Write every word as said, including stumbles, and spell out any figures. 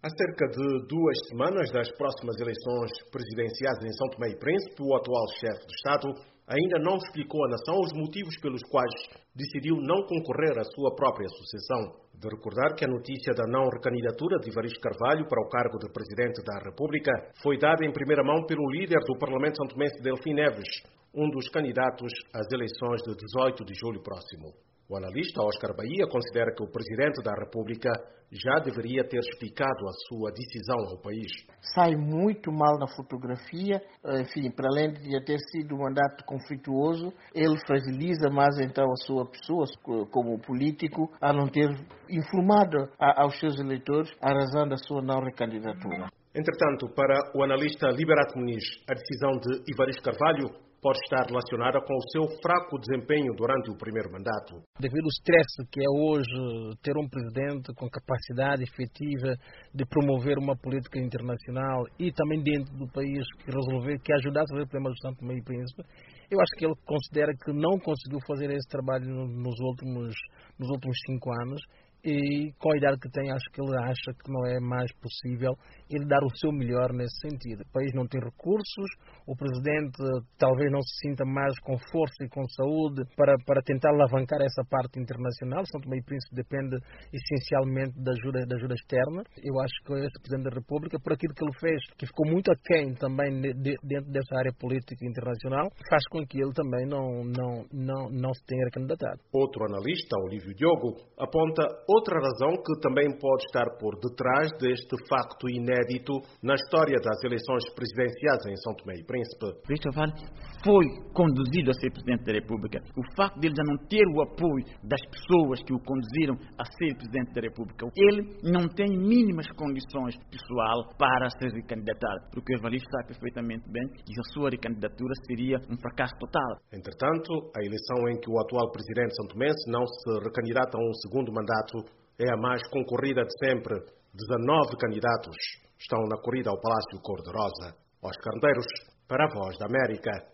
Há cerca de duas semanas das próximas eleições presidenciais em São Tomé e Príncipe, o atual chefe de Estado ainda não explicou à nação os motivos pelos quais decidiu não concorrer à sua própria sucessão. De recordar que a notícia da não recandidatura de Ivaristo Carvalho para o cargo de Presidente da República foi dada em primeira mão pelo líder do Parlamento santomense, Delfim Neves, um dos candidatos às eleições de dezoito de julho próximo. O analista Oscar Bahia considera que o Presidente da República já deveria ter explicado a sua decisão ao país. Sai muito mal na fotografia, enfim, para além de ter sido um mandato conflituoso, ele fragiliza mais então a sua pessoa como político a não ter informado aos seus eleitores a razão da sua não recandidatura. Entretanto, para o analista Liberato Muniz, a decisão de Ivaristo Carvalho pode estar relacionada com o seu fraco desempenho durante o primeiro mandato. Devido ao stress que é hoje ter um presidente com capacidade efetiva de promover uma política internacional e também dentro do país que resolver, que ajudasse a resolver o problema do São Tomé e Príncipe, eu acho que ele considera que não conseguiu fazer esse trabalho nos últimos, nos últimos cinco anos. E com a idade que tem, acho que ele acha que não é mais possível ele dar o seu melhor nesse sentido. O país não tem recursos, o Presidente talvez não se sinta mais com força e com saúde para, para tentar alavancar essa parte internacional. São Tomé e Príncipe depende essencialmente da ajuda, da ajuda externa. Eu acho que esse Presidente da República, por aquilo que ele fez, que ficou muito aquém também de, dentro dessa área política internacional, faz com que ele também não, não, não, não se tenha candidatado. Outro analista, Olívio Diogo, aponta outra razão que também pode estar por detrás deste facto inédito na história das eleições presidenciais em São Tomé e Príncipe. Ivaristo Carvalho foi conduzido a ser Presidente da República. O facto de ele já não ter o apoio das pessoas que o conduziram a ser Presidente da República, ele não tem mínimas condições pessoal para se recandidatar, porque o Ivaristo sabe perfeitamente bem que a sua recandidatura seria um fracasso total. Entretanto, a eleição em que o atual Presidente santomense não se recandidata a um segundo mandato é a mais concorrida de sempre. dezenove candidatos estão na corrida ao Palácio Cor-de-Rosa. Oscar Medeiros, para a Voz da América.